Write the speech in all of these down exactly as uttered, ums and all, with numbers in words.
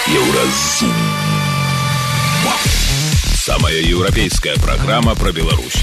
Еўразум. Самая еўрапейская праграма пра Беларусь.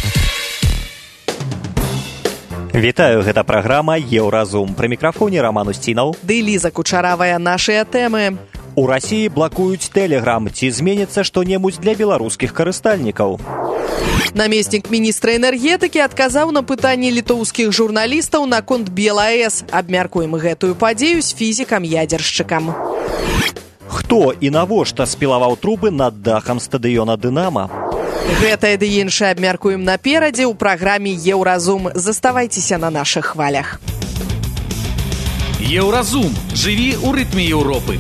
Вітаю, гэта праграма «Еўразум». Пры мікрафоне Роман Устінаў. Ды Ліза Кучаравая, нашыя тэмы. У Расіі блакуюць Тэлеграм. Ці зменіцца што-небудзь для беларускіх карыстальнікаў? Намеснік міністра энергетыкі адказаў на пытанні літоўскіх журналістаў наконт БелАЭС. Абмяркуем гэтую падзею з фізікам-ядзершчыкам. Хто і навошта спілаваў трубы над дахам стадыёна «Дынама»? Гэтае ды іншае абмяркуем наперадзе ў праграме «Еўразум». Заставайцеся на нашых хвалях. Еўразум. Жыві ў рытме Еўропы.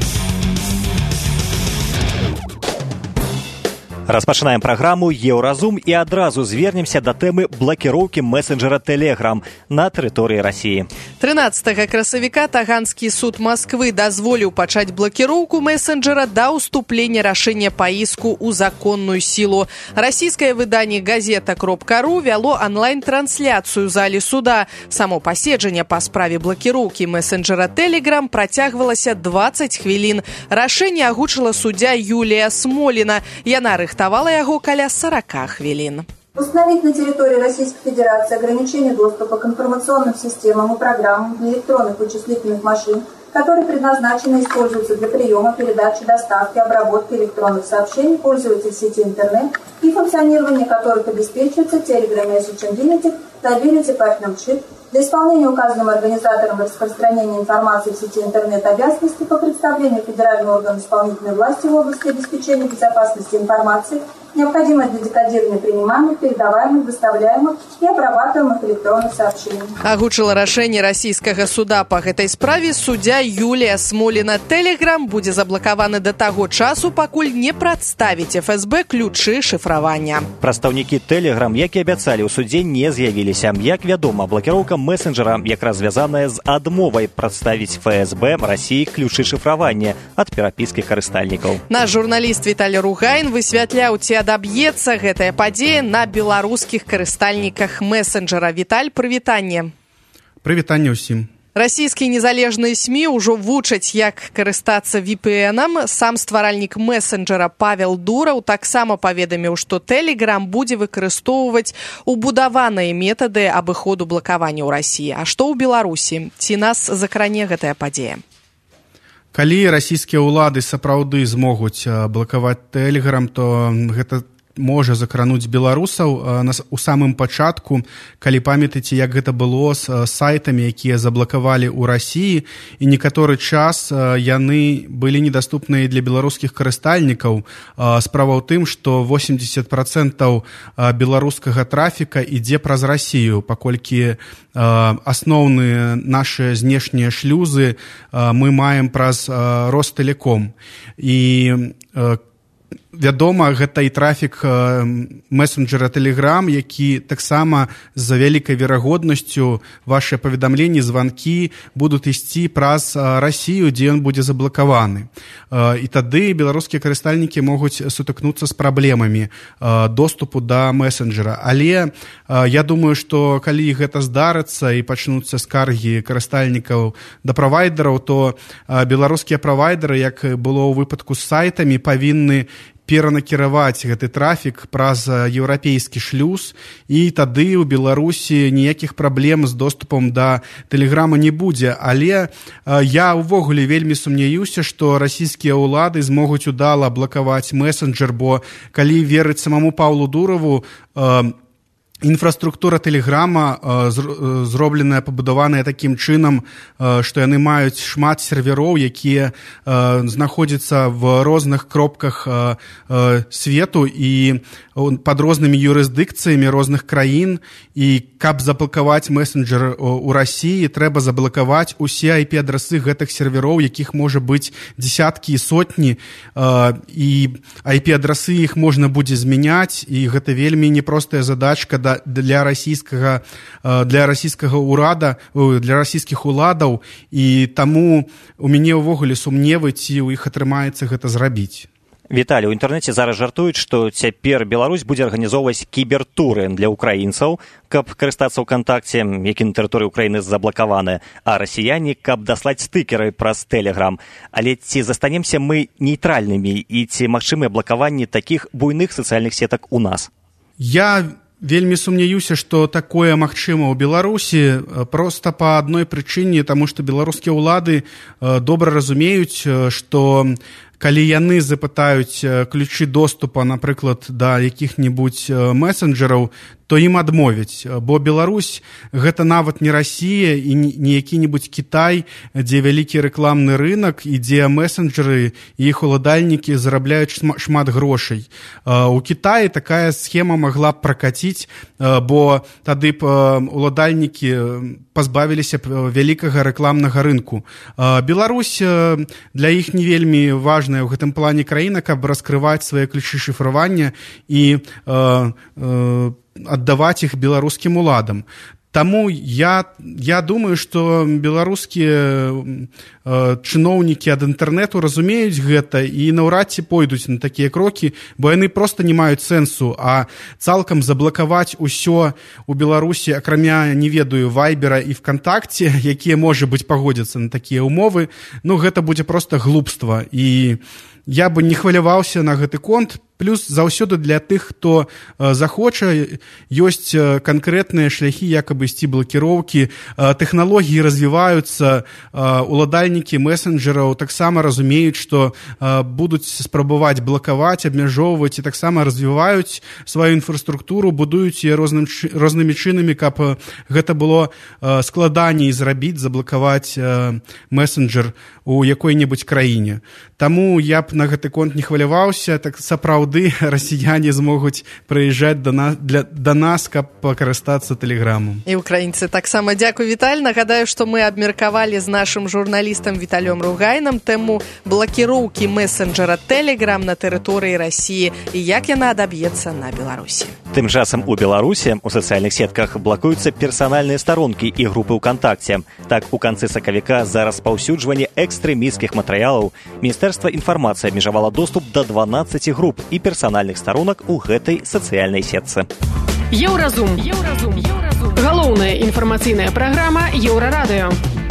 Распачынаем праграму «Еўразум» і адразу звернемся да тэмы блакіроўкі месенджера Telegram на тэрыторыі Расіі. трынаццатага красавіка Таганскі суд Масквы дазволіў пачаць блакіроўку месенджера да ўступлення рашэння па іску ў законную сілу. Расійскае выданне газета кропка ру вяло онлайн-трансляцыю ў зале суда. Само паседжанне па справе блакіроўкі месенджера Telegram працягвалася дваццаць хвілін. Рашэнне агучыла суддзя Юлія Смоліна. Яна рыхтавала яго каля сорока хвілін. Установить на территории Российской Федерации ограничение доступа к информационным системам и программам для электронных вычислительных машин, которые предназначены и используются для приема, передачи, доставки, обработки электронных сообщений пользователей сети интернет и функционирование которых обеспечивается Telegram Message Unlimited, Stability Partner Chip, для исполнения указанным организатором распространения информации в сети интернет обязанностей по представлению федерального органа исполнительной власти в области обеспечения безопасности информации, необходимое для декодирования принимаемых, передаваемых, доставляемых и обрабатываемых электронных сообщений. Агучыла рашэнне расійскага суда па гэтай справе суддзя Юлія Смоліна. Telegram будзе заблакаваны да таго часу, пакуль не прадставіць эф эс бэ ключы шыфравання. Прадстаўнікі Telegram, як і абяцалі ў судзе, не з'явіліся. Як вядома, блакіроўка месенджера якраз звязаная з адмовай прадставіць эф эс бэ Расіі ключы шыфравання ад перапіскі карыстальнікаў. Наш журналіст Віталій Ругайн высвятляў, ці адаб'ецца гэтая падзея на беларускіх карыстальніках месенджера. Віталь, прывітанне. Прывітанне ўсім. Расійскія незалежныя СМІ ўжо вучаць, як карыстацца ви пі эн-ам. Сам стваральнік месенджера Павел Дураў таксама паведаміў, што Telegram будзе выкарыстоўваць убудаваныя метады абыходу блакавання ў Расіі. А што ў Беларусі? Ці нас закране гэтая падзея? Калі расійскія ўлады сапраўды змогуць блакаваць Telegram, то гэта можа закрануць беларусаў у самым пачатку, калі памятаеце, як гэта было з сайтамі, якія заблакавалі ў Расіі, і некаторы час яны былі недаступныя для беларускіх карыстальнікаў. Справа ў тым, што восемьдесят процентов беларускага трафіка ідзе праз Расію, паколькі асноўныя нашы знешнія шлюзы мы маем праз Ростелеком. І вядома, гэта і трафік месенджера Telegram, які таксама з вялікай верагоднасцю вашыя паведамленні, званкі будуць ісці праз Расію, дзе ён будзе заблакаваны. І тады беларускія карыстальнікі могуць сутыкнуцца з праблемамі доступу да месенджера. Але я думаю, што калі гэта здарыцца і пачнуцца скаргі карыстальнікаў да правайдераў, то беларускія правайдеры, як было ў выпадку з сайтамі, павінны перанакіраваць гэты трафік праз еўрапейскі шлюз, і тады ў Беларусі ніякіх праблем з доступам да Тэлеграма не будзе. Але я ўвогуле вельмі сумняюся, што расійскія ўлады змогуць удала блакаваць месенджер, бо калі верыць самому Паўлу Дураву, інфраструктура Тэлеграма зробленая, пабудаваная такім чынам, што яны маюць шмат сервероў, якія знаходзяцца в розных кропках свету і пад рознымі юрысдыкцыямі розных краін. І каб заблакаваць месенджер у Расіі, трэба заблакаваць усе ай пі-адрасы гэтых сервероў, якіх можа быць десяткі і сотні, і ай пі-адрасы іх можна будзе змяняць, і гэта вельмі непростая задачка для расійскага для расійскага ўрада, для расійскіх уладаў, і таму у мяне ўвогуле сумневы, ці ў іх атрымаецца гэта зрабіць. Віталій, у інтэрнэце зараз жартуюць, што цяпер Беларусь будзе арганізоўваць кібертуры для украінцаў, каб карыстацца ўКантакце, які на тэрыторыі Украіны заблакаваны, а расіяне, каб даслаць стыкеры праз Тэлеграм. Але ці застанемся мы нейтральнымі і ці магчымыя блакаванні такіх буйных сацыяльных сетак у нас? Я вельмі сумняюся, што такое магчыма ў Беларусі проста па адной прычыне, таму што беларускія ўлады добра разумеюць, што калі яны запытаюць ключы доступа, напрыклад, да якіх-небудзь месенджераў, то ім адмовяць, бо Беларусь гэта нават не Расія і не які-небудзь Кітай, дзе вялікі рэкламны рынок і дзе месенджеры і іх уладальнікі зарабляюць шмат грошай. У Кітаі такая схема магла б пракаціць, бо тады б уладальнікі пазбавіліся б вялікага рэкламнага рынку. Беларусь для іх не вельмі важная ў гэтым плане краіна, каб раскрываць свае ключы шыфравання і аддаваць іх беларускім уладам. Таму я, я думаю, што беларускія э, чыноўнікі ад інтэрнэту разумеюць гэта і наўрад ці пойдуць на такія крокі, бо яны проста не маюць сэнсу, а цалкам заблакаваць усё у Беларусі, акрамя, не ведаю, Вайбера і ВКонтакце, якія, можа быць, пагодзяцца на такія ўмовы, ну, гэта будзе проста глупства. І я бы не хваляваўся на гэты конт. Плюс заўсёды для тых, хто э, захоча, ёсць э, канкрэтныя шляхі, як абысці блакіроўкі. Э, тэхналогіі развіваюцца, э, уладальнікі месенджераў таксама разумеюць, што э, будуць спрабаваць блакаваць, абмяжоўваць і таксама развіваюць сваю інфраструктуру, будуюць яе розным, рознымі чынамі, каб э, гэта было э, складаней зрабіць, заблакаваць э, месенджер у якой-небудзь краіне. Таму я б на гэты конт не хваляваўся, так сапраўды расіяне змогуць прыязджаць да нас, для, да нас, каб пакарыстацца тэлеграмам. І украінцы таксама. Дзякуй, Віталь. Нагадаю, што мы абмеркавалі з нашым журналістам Віталём Ругайнам тэму блакіроўкі месенджера Тэлеграм на тэрыторыі Расіі і як яна адаб'ецца на Беларусі. Тым часам у Беларусі у сацыяльных сетках блакуюцца персанальныя старонкі і групы УКонтакце. Так, у канцы сакавіка за распаўсюджванне экстрэмісцкіх матэрыялаў Міністэрства інфармацыі абмежавала доступ да дванаццаці груп і персанальных старонак у гэтай сацыяльнай сетцы. Еўразум. Еўразум. Еўразум. Галоўная інфармацыйная праграма Еўрарадыё.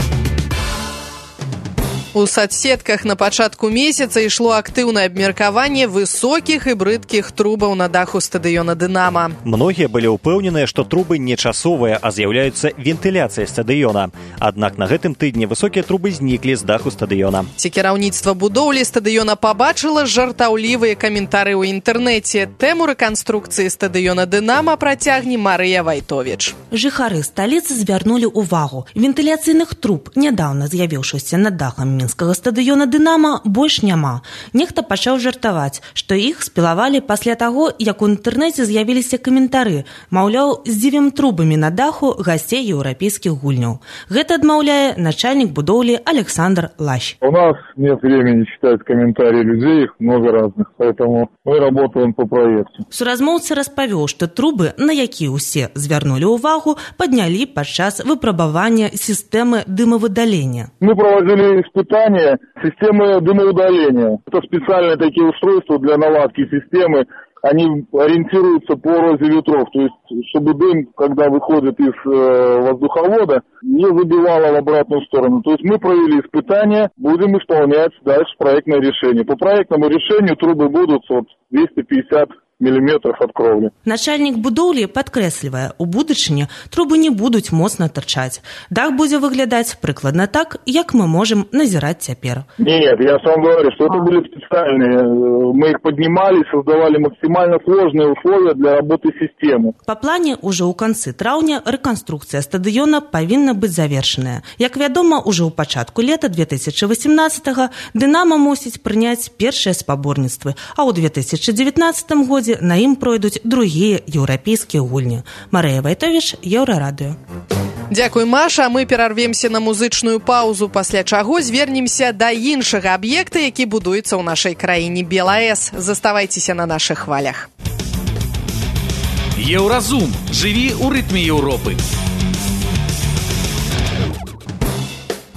У соцсетках на пачатку месяца ішло актыўнае абмеркаванне высокіх і брыдкіх трубаў на даху стадыёна «Дынама». Многія былі ўпэўненыя, што трубы не часовыя, а з'яўляюцца вентыляцыяй стадыёна. Аднак на гэтым тыдні высокія трубы зніклі з даху стадыёна. Ці кіраўніцтва будоўлі стадыёна пабачыла жартаўлівыя каментары ў інтэрнэце. Тэму рэканструкцыі стадыёна «Дынама» працягне Марыя Вайтовіч. Жыхары сталіцы звярнулі ўвагу. Вентыляцыйных труб, нядаўна з'явіўшыся над дахам мінскага стадыёна «Дынама», больш няма. Нехта пачаў жартаваць, што іх спілавалі пасля таго, як у інтэрнэце з'явіліся каментары, маўляў, з дзівім трубамі на даху гасцей еўрапейскіх гульняў. Гэта адмаўляе начальнік будоўлі Александр Лащ. У нас нет времени читать комментарии людей, их много разных, поэтому мы работаем по проекту. Суразмоўца распавёў, што трубы, на якія ўсе звярнулі ўвагу, паднялі падчас выпрабавання сістэмы дымавыдалення. Мы проводили испытания системы дымоудаления. Это специальные такие устройства для наладки системы. Они ориентируются по розе ветров, то есть чтобы дым, когда выходит из э, воздуховода, не забивало в обратную сторону. То есть мы провели испытания, будем исполнять дальше проектное решение. По проектному решению трубы будут вот двести пятьдесят миллиметров от кровли. Начальник будоўлі падкрэслівае, у будучыні трубы не будуць моцна тырчаць. Дах будзе выглядаць прыкладна так, як мы можем назіраць цяпер. Нет, я сам говорю, что это были специальные. Мы их поднимали, создавали максимально сложные условия для работы системы. Па плане, ўжо ў канцы траўня рэканструкцыя стадыёна павінна быць завершаная. Як вядома, ўжо ў пачатку лета две тысячи восемнадцатага «Дынама» мусіць прыняць першыя спаборніцтвы, а ў две тысячи девятнадцатым годзе на ім пройдуць другія еўрапейскія гульні. Марыя Вайтовіч, Еўрарадыё. Дзякуй, Маша. Мы перарвемся на музычную паузу, пасля чаго звернемся да іншага аб'екта, які будуецца ў нашай краіне – БелАЭС. Заставайцеся на нашых хвалях. Еўразум. Жыві ў рытме Еўропы.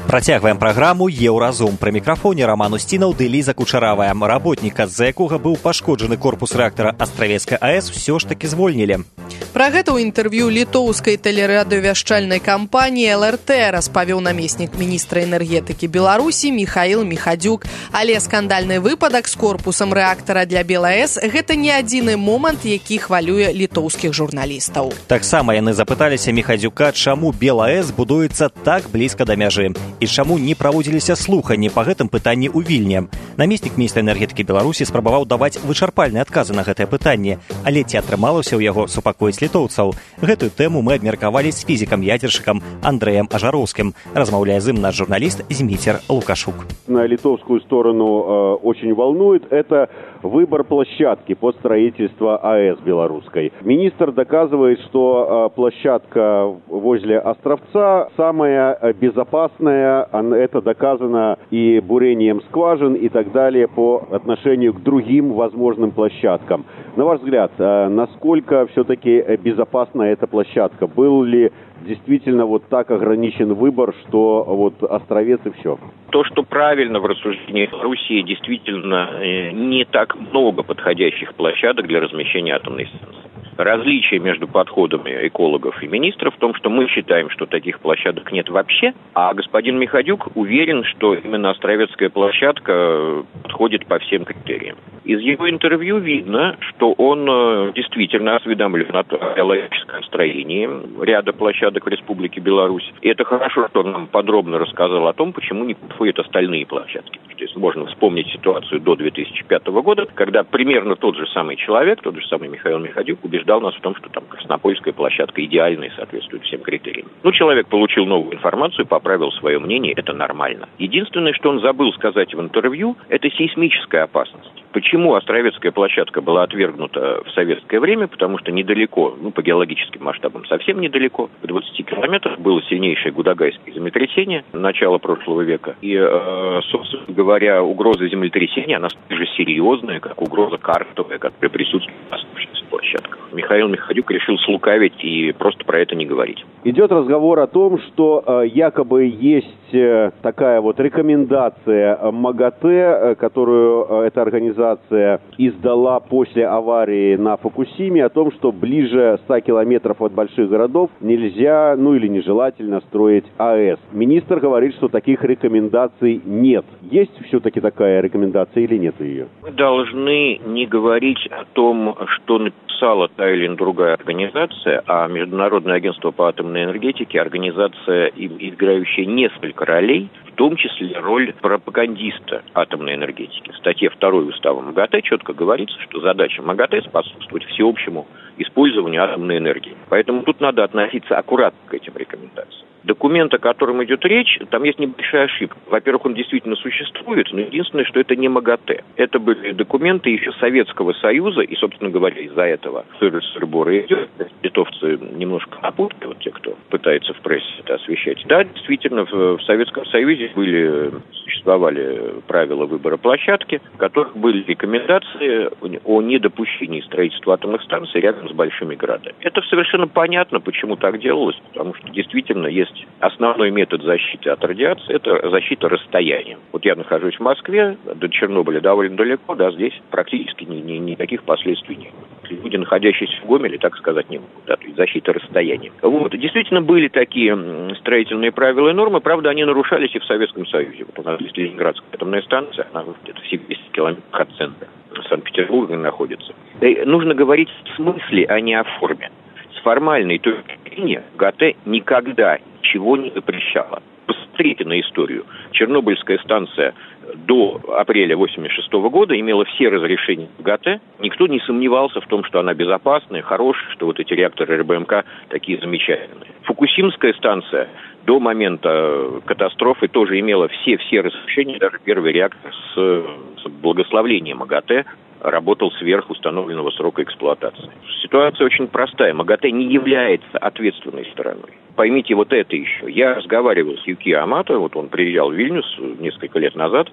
Працягваем праграму «Еўразум». Пры мікрафоне Роман Устінаў ды Ліза Кучаравая. Работніка, з-за якога быў пашкоджаны корпус рэактара Астравецкай АЭС, усё ж таки звольнілі. Пра гэта ў інтэрв'ю літоўскай тэлерадыёвяшчальнай кампаніі эл эр тэ распавёў намеснік міністра энергетыкі Беларусі Міхаіл Міхадзюк. Але скандальны выпадак з корпусам рэактара для БелАЭС – гэта не адзіны момант, які хвалюе літоўскіх журналістаў. Таксама яны запыталіся Міхадзюка, чаму БелАЭС будуецца так блізка да мяжы і чаму не праводзіліся слуханні па гэтым пытанні ў Вільні. Намеснік міністра энергетыкі Беларусі спрабаваў даваць вычарпальныя адказы на гэтае пытанне, але ці атрымалася ў яго супакоіць літоўцаў? Гэтую тэму мы абмеркавалі з фізікам-ядзершчыкам Андрэем Ажароўскім. Размаўляе з ім наш журналіст Зміцер Лукашук. На литовскую сторону э, очень волнует это выбор площадки под строительство АЭС белорусской. Министр доказывает, что э, площадка возле Островца самая безопасная. Это доказано и бурением скважин и так далее по отношению к другим возможным площадкам. На ваш взгляд, э, насколько все-таки безопасна эта площадка? Был ли действительно вот так ограничен выбор, что вот Островец и все? То, что правильно в рассуждении России, действительно не так много подходящих площадок для размещения атомной станции. Различие между подходами экологов и министров в том, что мы считаем, что таких площадок нет вообще, а господин Михадюк уверен, что именно Островецкая площадка подходит по всем критериям. Из его интервью видно, что он действительно осведомлен о биологическом строении ряда площадок в Республике Беларусь. И это хорошо, что он нам подробно рассказал о том, почему не подходят остальные площадки. Если можно вспомнить ситуацию до две тысячи пятого года, когда примерно тот же самый человек, тот же самый Михаил Михадюк, убеждал нас в том, что там Краснопольская площадка идеальная и соответствует всем критериям. Ну, человек получил новую информацию, поправил свое мнение, это нормально. Единственное, что он забыл сказать в интервью, это сейсмическая опасность. Почему Островецкая площадка была отвергнута в советское время? Потому что недалеко, ну, по геологическим масштабам совсем недалеко, в двадцати километрах было сильнейшее гудагайское землетрясение начала прошлого века. И, э, собственно говоря, угроза землетрясения, она столь же серьезная, как угроза картовая, как при присутствии на оставшихся площадках. Михаил Михадюк решил слукавить и просто про это не говорить. Идет разговор о том, что э, якобы есть э, такая вот рекомендация МАГАТЭ, э, которую э, эта организация издала после аварии на Фукусиме, о том, что ближе ста километров от больших городов нельзя, ну или нежелательно строить АЭС. Министр говорит, что таких рекомендаций нет. Есть все-таки такая рекомендация или нет ее? Мы должны не говорить о том, что написала та или другая организация, а Международное агентство по атомной энергетике — организация, играющая несколько ролей, в том числе роль пропагандиста атомной энергетики. В статье второй устава МАГАТЭ четко говорится, что задача МАГАТЭ — способствовать всеобщему использованию атомной энергии. Поэтому тут надо относиться аккуратно к этим рекомендациям. Документ, о котором идет речь, там есть небольшая ошибка. Во-первых, он действительно существует, но единственное, что это не МАГАТЭ. Это были документы еще Советского Союза, и, собственно говоря, из-за этого сыр-сыр-бор и идет. Литовцы немножко напутали, вот те, кто пытается в прессе это освещать. Да, действительно, в, в Советском Союзе были, существовали правила выбора площадки, в которых были рекомендации о недопущении строительства атомных станций рядом с большими городами. Это совершенно понятно, почему так делалось, потому что действительно есть основной метод защиты от радиации – это защита расстоянием. Вот я нахожусь в Москве, до Чернобыля довольно далеко, да, здесь практически ни, ни, никаких последствий нет. Люди, находящиеся в Гомеле, так сказать не могут, да, то есть защита расстояния. Вот, действительно были такие строительные правила и нормы, правда, они нарушались и в Советском Союзе. Вот у нас есть Ленинградская атомная станция, она где-то в семидесяти километрах от центра Санкт-Петербурга находится. И нужно говорить в смысле, а не о форме. С формальной точки зрения ГАТЭ никогда ничего не запрещала. Посмотрите на историю. Чернобыльская станция до апреля восемьдесят шестого года имела все разрешения ГАТЭ. Никто не сомневался в том, что она безопасная, хорошая, что вот эти реакторы эр бэ эм ка такие замечательные. Фукусимская станция до момента катастрофы тоже имела все-все разрешения, даже первый реактор с, с благословлением МАГАТЭ работал сверх установленного срока эксплуатации. Ситуация очень простая. МАГАТЭ не является ответственной стороной. Поймите вот это еще. Я разговаривал с Юки Амато, вот он приезжал в Вильнюс несколько лет назад,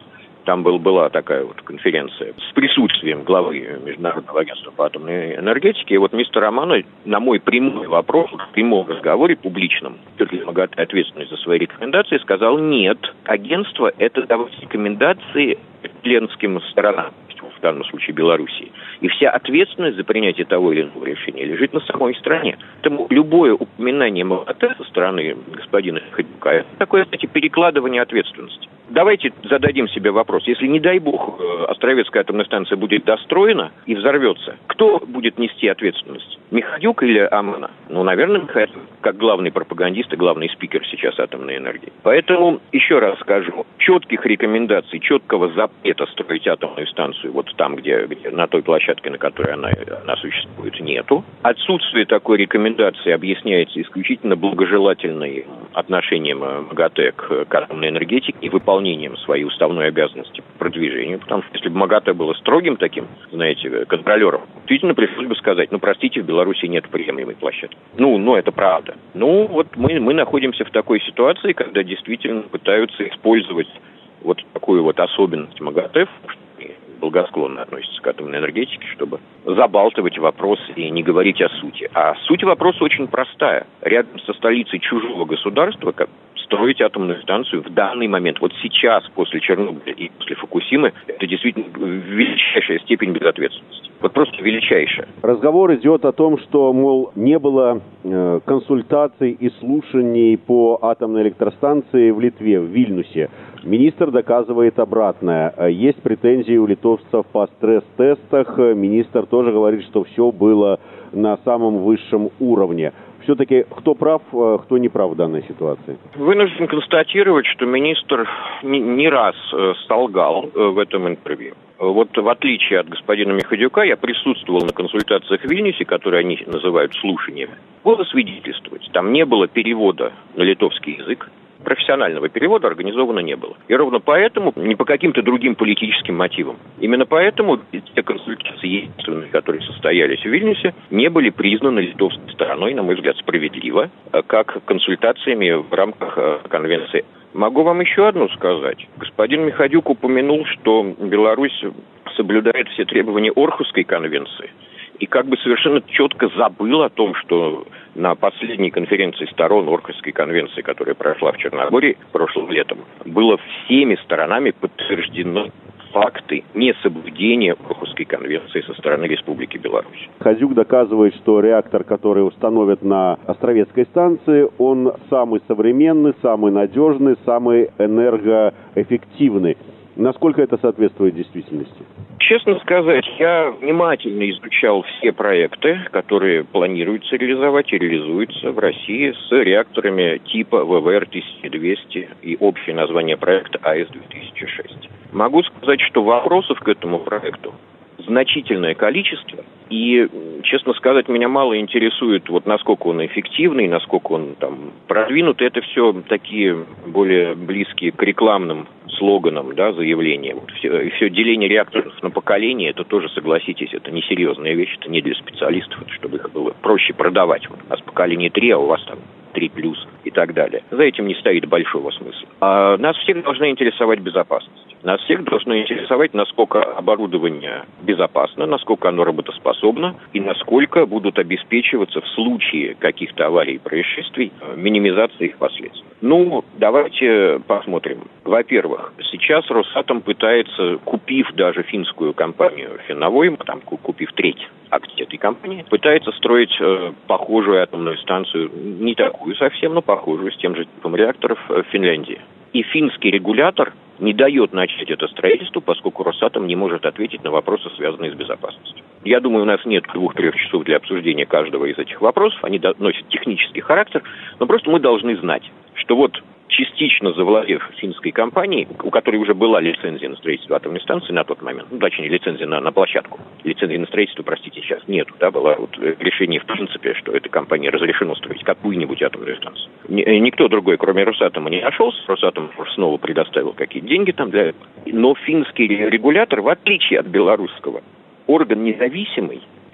Там был, была такая вот конференция с присутствием главы Международного агентства по атомной энергетике. И вот мистер Романо на мой прямой вопрос в прямом разговоре публичном, ли МАГАТЭ ответственность за свои рекомендации, сказал: нет, агентство это давать рекомендации членским сторонам, в данном случае Белоруссии. И вся ответственность за принятие того или иного решения лежит на самой стране. Поэтому любое упоминание МАГАТЭ со стороны господина Михадюка — это такое, кстати, перекладывание ответственности. Давайте зададим себе вопрос. Если, не дай бог, Островецкая атомная станция будет достроена и взорвется, кто будет нести ответственность? Михадюк или Амана? Ну, наверное, Михадюк, как главный пропагандист и главный спикер сейчас атомной энергии. Поэтому, еще раз скажу, четких рекомендаций, четкого запрета строить атомную станцию вот там, где, где на той площадке, на которой она, она существует, нету. Отсутствие такой рекомендации объясняется исключительно благожелательным отношением МАГАТЭ к, к атомной энергетике и выполнением своей уставной обязанности по продвижению. Потому что если бы МАГАТЭ было строгим таким, знаете, контролером, действительно пришлось бы сказать: ну, простите, в Беларуси нет приемлемой площадки. Ну, ну, это правда. Ну, вот мы, мы находимся в такой ситуации, когда действительно пытаются использовать вот такую вот особенность МАГАТЭ, благосклонно относится к атомной энергетике, чтобы забалтывать вопрос и не говорить о сути. А суть вопроса очень простая. Рядом со столицей чужого государства строить атомную станцию в данный момент, вот сейчас, после Чернобыля и после Фукусимы, это действительно величайшая степень безответственности. Вот просто величайшая. Разговор идет о том, что, мол, не было э, консультаций и слушаний по атомной электростанции в Литве, в Вильнюсе. Министр доказывает обратное. Есть претензии у литовцев по стресс-тестах. Министр тоже говорит, что все было на самом высшем уровне. Все-таки кто прав, кто не прав в данной ситуации? Вынужден констатировать, что министр не, не раз солгал в этом интервью. Вот в отличие от господина Михадюка, я присутствовал на консультациях в Вильнюсе, которые они называют слушаниями. Было свидетельствовать. Там не было перевода на литовский язык. Профессионального перевода организовано не было. И ровно поэтому, не по каким-то другим политическим мотивам, именно поэтому те консультации, которые состоялись в Вильнюсе, не были признаны литовской стороной, на мой взгляд, справедливо, как консультациями в рамках конвенции. Могу вам еще одну сказать. Господин Михадюк упомянул, что Беларусь соблюдает все требования Орхусской конвенции. И как бы совершенно четко забыл о том, что на последней конференции сторон Орхусской конвенции, которая прошла в Черногории прошлым летом, было всеми сторонами подтверждено факты несоблюдения Орхусской конвенции со стороны Республики Беларусь. Хазюк доказывает, что реактор, который установят на Островецкой станции, он самый современный, самый надежный, самый энергоэффективный. Насколько это соответствует действительности? Честно сказать, я внимательно изучал все проекты, которые планируются реализовать и реализуются в России с реакторами типа вэ вэ эр тысяча двести и общее название проекта а эс две тысячи шесть. Могу сказать, что вопросов к этому проекту значительное количество. И, честно сказать, меня мало интересует, вот насколько он эффективный, насколько он там продвинут. Это все такие более близкие к рекламным слоганам, да, заявлениям. Вот все, и все деление реакторов на поколение, это тоже, согласитесь, это несерьезная вещь, это не для специалистов, это чтобы их было проще продавать. Вот у нас поколение три, а у вас там три плюс и так далее. За этим не стоит большого смысла. А нас всех должна интересовать безопасность. Нас всех должно интересовать, насколько оборудование безопасно, насколько оно работоспособно и насколько будут обеспечиваться в случае каких-то аварий и происшествий минимизация их последствий. Ну, давайте посмотрим. Во-первых, сейчас Росатом пытается, купив даже финскую компанию Финновой, там, купив треть акций этой компании, пытается строить э, похожую атомную станцию, не такую совсем, но похожую, с тем же типом реакторов в Финляндии. И финский регулятор не дает начать это строительство, поскольку Росатом не может ответить на вопросы, связанные с безопасностью. Я думаю, у нас нет двух-трех часов для обсуждения каждого из этих вопросов, они носят технический характер, но просто мы должны знать, что вот частично завладев финской компанией, у которой уже была лицензия на строительство атомной станции на тот момент, ну, точнее, лицензия на, на площадку, лицензии на строительство, простите, сейчас нету, да, было вот решение в принципе, что этой компании разрешено строить какую-нибудь атомную станцию. Никто другой, кроме Росатома, не нашелся, Росатом снова предоставил какие-то деньги там для этого, но финский регулятор, в отличие от белорусского, орган независимый,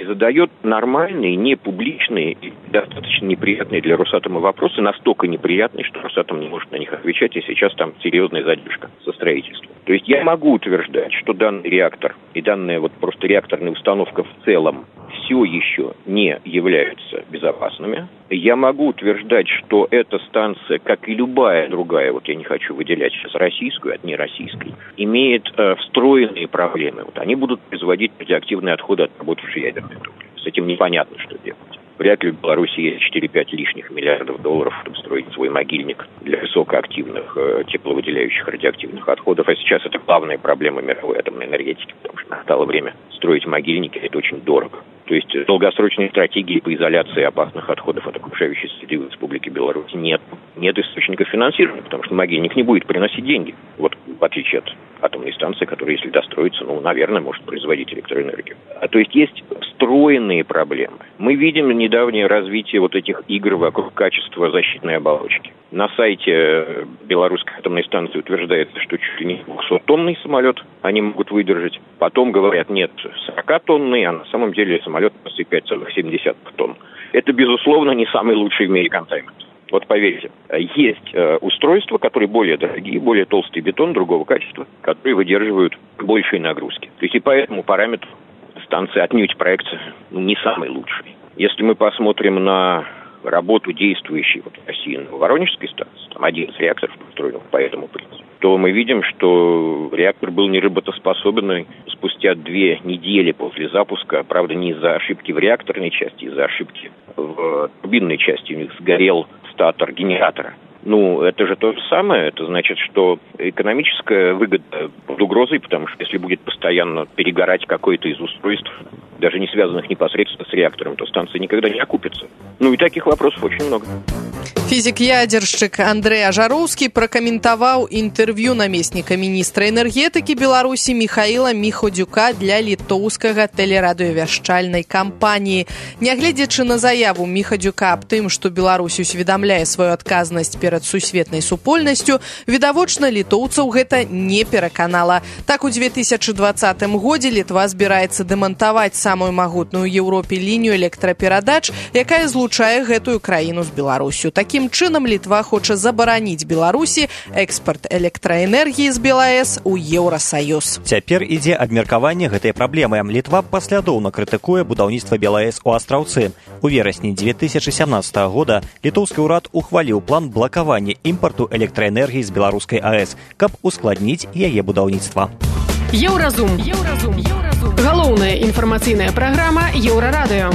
и задает нормальные, не публичные и достаточно неприятные для Росатома вопросы, настолько неприятные, что Росатом не может на них отвечать, и сейчас там серьезная задержка со строительством. То есть я могу утверждать, что данный реактор и данная вот просто реакторная установка в целом все еще не являются безопасными. Я могу утверждать, что эта станция, как и любая другая, вот я не хочу выделять сейчас российскую от нероссийской, имеет э, встроенные проблемы. Вот они будут производить радиоактивные отходы, отработавшие ядерное топливо. С этим непонятно, что делать. Вряд ли в Беларуси есть четыре-пять лишних миллиардов долларов, чтобы строить свой могильник для высокоактивных, э, тепловыделяющих радиоактивных отходов. А сейчас это главная проблема мировой атомной энергетики, потому что настало время строить могильники, это очень дорого. То есть долгосрочной стратегии по изоляции опасных отходов от окружающей среды в Республике Беларусь нет. Нет источников финансирования, потому что могильник не будет приносить деньги. Вот в отличие от атомной станции, которая, если достроится, ну, наверное, может производить электроэнергию. А, то есть есть встроенные проблемы. Мы видим недавнее развитие вот этих игр вокруг качества защитной оболочки. На сайте Белорусской атомной станции утверждается, что чуть ли не двухсоттонный самолет они могут выдержать. Потом говорят, нет, сорокатонный, а на самом деле самолет носит пять целых семь десятых тонн. Это, безусловно, не самый лучший в мире контейнмент. Вот поверьте, есть э, устройства, которые более дорогие, более толстый бетон другого качества, которые выдерживают большие нагрузки. То есть и по этому параметру станции отнюдь проект ну, не самый лучший. Если мы посмотрим на работу действующей вот, в России на Воронежской станции, там одиннадцать реакторов построено по этому принципу, то мы видим, что реактор был неработоспособен спустя две недели после запуска. Правда, не из-за ошибки в реакторной части, из-за ошибки в турбинной части. У них сгорел статор генератора. Ну, это же то же самое. Это значит, что экономическая выгода под угрозой, потому что если будет постоянно перегорать какое-то из устройств, даже не связанных непосредственно с реактором, то станция никогда не окупится. Ну и таких вопросов очень много. Фізік-ядершчык Андрэй Ажароўскі пракаментаваў інтэрв'ю намесніка міністра энергетыкі Беларусі Міхаіла Міходзюка для літоўскага тэлерадыёвяшчальнай кампаніі. Нягледзячы на заяву Міходзюка аб тым, што Беларусь усведамляе сваю адказнасць перад сусветнай супольнасцю, відавочна, літоўцаў гэта не пераканала. Так, у две тысячи двадцатым годзе Літва збіраецца дэмантаваць самую магутную ў Еўропе лінію электраперадач, якая злучае гэтую краіну з Беларусю. Такім чынам Літва хоча забараніць Беларусі экспарт электраэнергіі з БелАЭС у Еўрасаюз. Цяпер ідзе абмеркаванне гэтай праблемы. Літва паслядоўна крытыкуе будаўніцтва БелАЭС у Астраўцы. У верасні две тысячи семнадцатого года літоўскі ўрад ухваліў план блакавання імпарту электраэнергіі з беларускай АЭС, каб ускладніць яе будаўніцтва. Еўразум. Еўразум. Еўразум. Галоўная інфармацыйная праграма Еўрарадыё.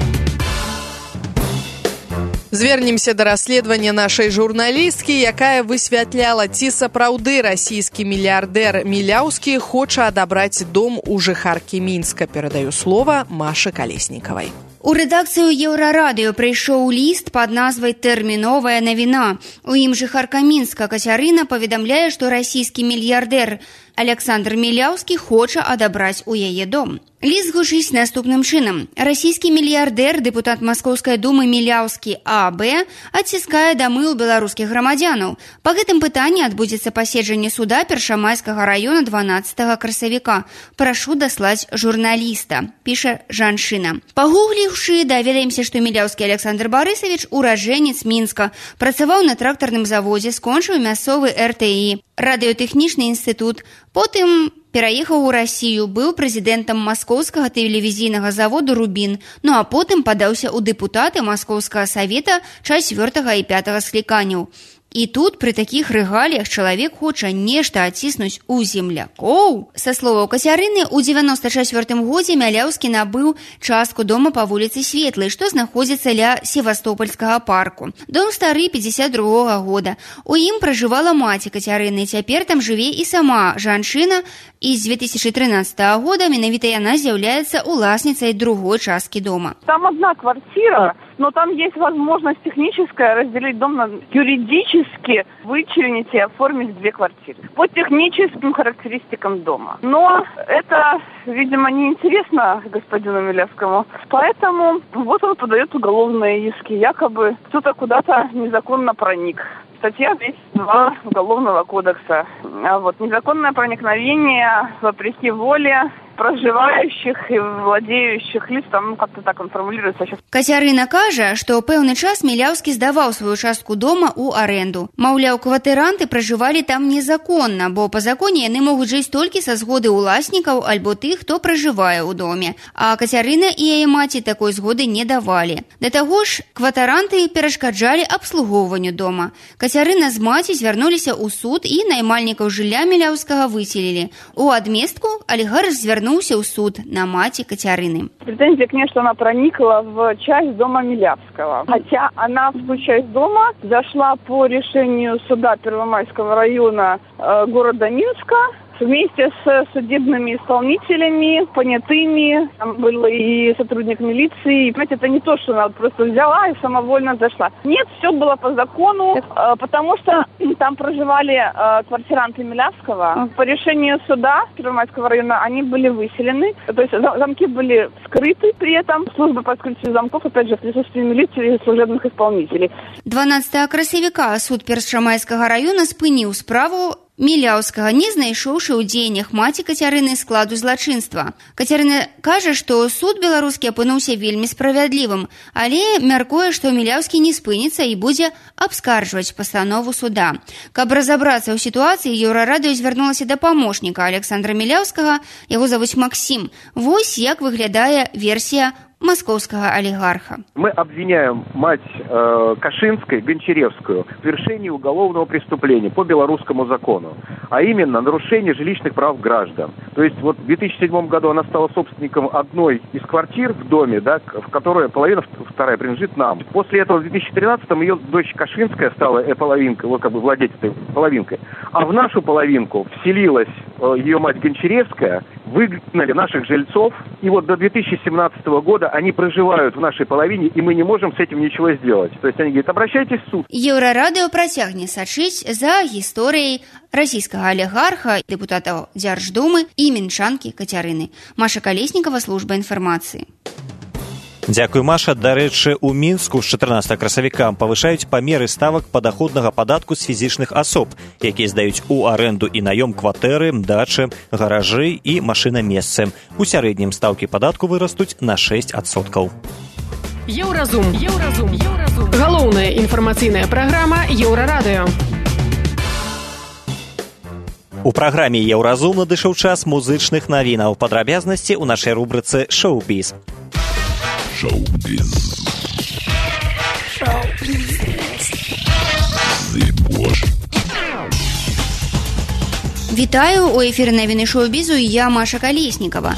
Звернемся да расследавання нашай журналісткі, якая высвятляла, ці сапраўды расійскі мільярдэр Міляўскі хоча адабраць дом у жыхаркі Мінска. Перадаю слова Маше Калеснікавай. У рэдакцыю Еўрарадыё прыйшоў ліст пад назвай «Тэрміновая навіна». У ім жыхарка Мінска Кацярына паведамляе, што расійскі мільярдэр Александр Міляўскі хоча адабраць у яе дом. Ліст гучыць наступным чынам. Расійскі мільярдэр, дэпутат Маскоўскай думы Міляўскі А Б, адціскае дамы ў беларускіх грамадзянаў. Па гэтым пытанні адбудзецца паседжанне суда Першамайскага раёна дванаццатага красавіка. Прашу даслаць журналіста, піша жанчына. Пагугліўшы, даведаемся, што Міляўскі Александр Барысавіч ураджэнец Мінска, працаваў на трактарным заводзе, скончыў мясцовы эр тэ і, радыётэхнічны інстытут, потым пераехаў у Расію, быў прэзідэнтам маскоўскага тэлевізійнага заводу «Рубін», ну а потым падаўся ў дэпутаты Маскоўскага савета чацвёртага і пятага скліканняў. І тут пры такіх рэгаліях чалавек хоча нешта адціснуць у землякоў. Са словаў Кацярыны, у дзевяноста чацвёртым годзе Міляўскі набыў частку дома па вуліцы Светлай, што знаходзіцца ля Севастопольскага парку. Дом стары пятьдесят другога года. У ім пражывала маці Кацярыны, цяпер там жыве і сама жанчына, і з две тысячи тринадцатого года менавіта яна з'яўляецца уласніцай другой часткі дома. Там одна квартира, но там есть возможность техническая разделить дом на юридически вычленить и оформить две квартиры по техническим характеристикам дома. Но это, видимо, неинтересно господину Милявскому, поэтому вот он подает уголовные иски, якобы кто-то куда-то незаконно проник. Статья двести два Уголовного кодекса. А вот незаконное проникновение вопреки воле проживающих и владеющих лиц, там, ну, как-то так он формулируется сейчас. Кацярына кажа, што пэўны час Міляўскі здаваў сваю частку дома ў арэнду. Маўляў, кватэранты пражывалі там незаконна, бо па законе яны могуць жыць толькі са згоды ўласнікаў альбо тых, хто пражывае ў доме. А Кацярына і яе маці такой згоды не давалі. Да таго ж, кватаранты перашкаджалі абслугоўванню дома. Кацярына з маці звярнуліся ў суд і наймальнікаў жылля Міляўскага выселілі. У адместку алігарх звярнуўся ў суд на маці Кацярыны. Претензия к ней, что она проникла в часть дома Милявского. Хотя она в ту часть дома зашла по решению суда Первомайского района э, города Минска вместе с судебными исполнителями, понятыми. Там был и сотрудник милиции. И, понимаете, это не то, что она просто взяла и самовольно зашла. Нет, все было по закону, э, потому что там проживали э, квартиранты Милявского. По решению суда Первомайского района они были выселены. То есть замки были скрыты при этом. Служба по вскрытию замков, опять же, в присутствии милиции и служебных исполнителей. дванаццатага красавіка суд Першамайскага района спыніў справу Міляўскага, не знайшоўшы ў дзеяннях маці Кацярыны складу злачынства. Кацярына кажа, што суд беларускі апынуўся вельмі справядлівым, але мяркуе, што Міляўскі не спыніцца і будзе абскарджваць пастанову суда. Каб разабрацца ў сітуацыі, Еўрарадыё звярнулася да памочніка Александра Міляўскага, яго завуць Максим. Вось як выглядае версія московского олигарха. Мы обвиняем мать э, Кашинской, Гончаревскую, в совершении уголовного преступления по белорусскому закону, а именно нарушение жилищных прав граждан. То есть вот в две тысячи седьмом году она стала собственником одной из квартир в доме, да, в которой половина вторая принадлежит нам. После этого в две тысячи тринадцатом ее дочь Кашинская стала э, половинкой, вот как бы владеть этой половинкой, а в нашу половинку вселилась э, ее мать Гончаревская, выгнали наших жильцов, и вот до две тысячи семнадцатого года они проживают в нашей половине, и мы не можем с этим ничего сделать. То есть они говорят, обращайтесь в суд. Еўрарадыё працягне сачыць за гісторыяй расійскага алігарха, дэпутатаў Дзярждумы і мінчанкі Кацярыны. Маша Калеснікава, служба інфармацыі. Дзякуй, Маша. Дарэчы, у Мінску з чатырнаццатага красавіка павышаюць памеры ставак падаходнага падатку з фізічных асоб, якія здаюць у арэнду і наём кватэры, дачы, гаражы і машынамесцы. У сярэднім стаўкі падатку вырастуць на шэсць адсоткаў. Еўразум. Еўразум. Еўразум. Галоўная інфармацыйная праграма Еўрарадыё. У праграме Еўразум надышоў час музычных навінаў. Падрабязнасці ў нашай рубрыцы «Шоу-біз». Шоу-біз. Шоу-біз. Вітаю, у эфіры навіны шоу-бізу, я Маша Калеснікава.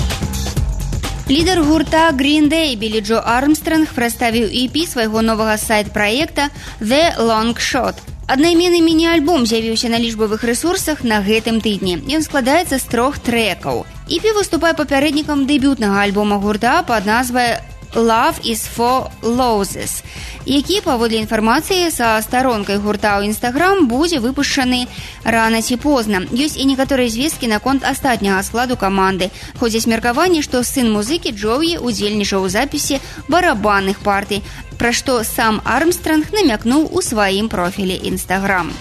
Лідар гурта Green Day Білі Джо Армстронг прадставіў і пі свайго новага сайт-праекта The Long Shot. Аднайменны міні-альбом з'явіўся на лічбавых рэсурсах на гэтым тыдні. Ён складаецца з трох трэкаў. і пі выступае папярэднікам дэбютнага альбома гурта пад назвай Love is for Losers, які, паводле інфармацыі са старонкай гурта ў Інстаграм, будзе выпушчаны рана ці позна. Ёсць і некаторыя звесткі наконт астатняга складу каманды. Ходзяць меркаванні, што сын музыкі Джоуі удзельнічаў у запісе барабанных партый, пра што сам Армстронг намякнуў у сваім профілі Інстаграм.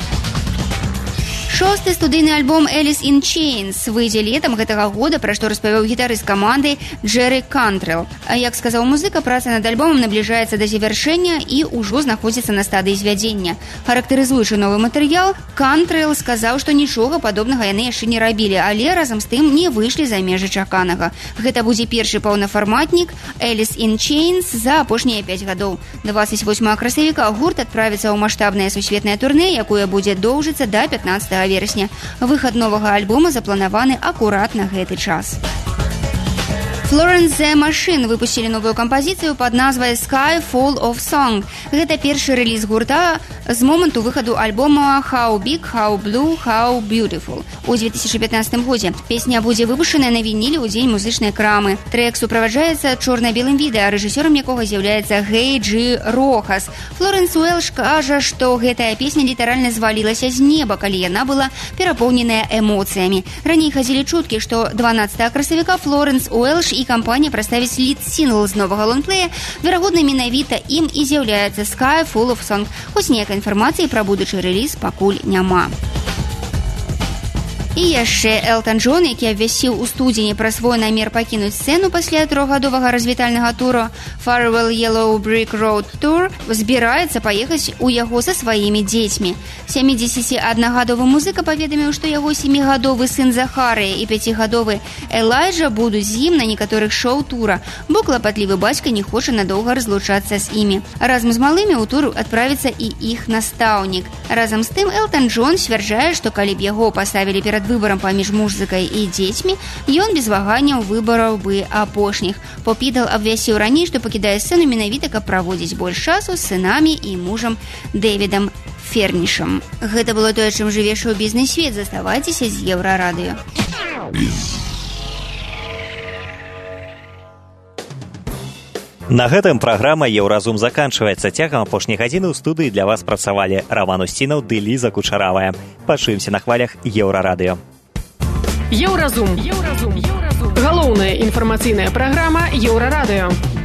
Шосты студыйны альбом «Alice in Chains» выйдзе летам гэтага года, пра што распавёў гітарыст каманды Джерри Кантрелл. А як сказаў музыка, праца над альбомам набліжаецца да завяршэння і ўжо знаходзіцца на стадыі звядзення. Характарызуючы новы матэрыял, Кантрелл сказаў, што нічога падобнага яны яшчэ не рабілі, але разам з тым не выйшлі за межы чаканага. Гэта будзе першы паўнафарматнік «Alice in Chains» за апошнія пяць гадоў. дваццаць восьмага красавіка гурт адправіцца ў маштабнае сусветнае турнэ, якое будзе доўжыцца да пятнаццатага верасня. Выхад новага альбома запланаваны акурат на гэты час. Florence the Machine выпусцілі новую кампазіцыю пад назвай Sky Full of Song. Гэта першы рэліз гурта з моманту выхаду альбома How Big, How Blue, How Beautiful у две тысячи пятнадцатым годзе. Песня будзе выпушчаная на вініле ў дзень музычнай крамы. Трэк суправаджаецца чорна-белым відэа, рэжысёрам якога з'яўляецца Гэй Джи Рохас. Флоренс Уэлш кажа, што гэтая песня літаральна звалілася з неба, калі яна была перапоўненая эмоцыямі. Раней хадзілі чуткі, што дванаццатага красавіка Флоренс Уэлш і кампанія прадставіць лід-сінгл з новага лонгплея. Верагодна, менавіта ім і з'яўляецца Sky Full of Song. Хоць ніякай інфармацыі пра будучы рэліз пакуль няма. І яшчэ Элтан Джон, які абвясціў у студзені пра свой намер пакінуць сцэну пасля трохгадовага развітальнага тура Farewell Yellow Brick Road Tour, збіраецца паехаць у яго са сваімі дзецьмі. сямідзесятаднагадовы музыка паведаміў, што яго сямігадовы сын Захарыя і пяцігадовы Элайджа будуць з ім на некаторых шоу тура, бо клапатлівы бацька не хоча надоўга разлучацца з імі. Разам з малымі ў тур адправіцца і іх настаўнік. Разам з тым Элтан Джон сцвярджае, што калі б яго паставілі перад выбарам паміж музыкай і дзецьмі, ён без ваганняў выбараў бы апошніх. Поп Идол абвясціў раней, што пакідае сцэну менавіта, каб праводзіць больш часу з сынамі і мужам Дэвідам Фернішам. Гэта было тое, чым жыве шоу-бізнес-свет. Заставайцеся з Еўрарадыё. На гэтым праграма «Еўразум» заканчваецца. Цягам апошняй гадзіны ў студыі для вас працавалі Раван Усцінаў ды Ліза Кучаравая. Пачуемся на хвалях Еўрарадыё. Еўразум. Еўразум. Галоўная інфармацыйная праграма Еўрарадыё.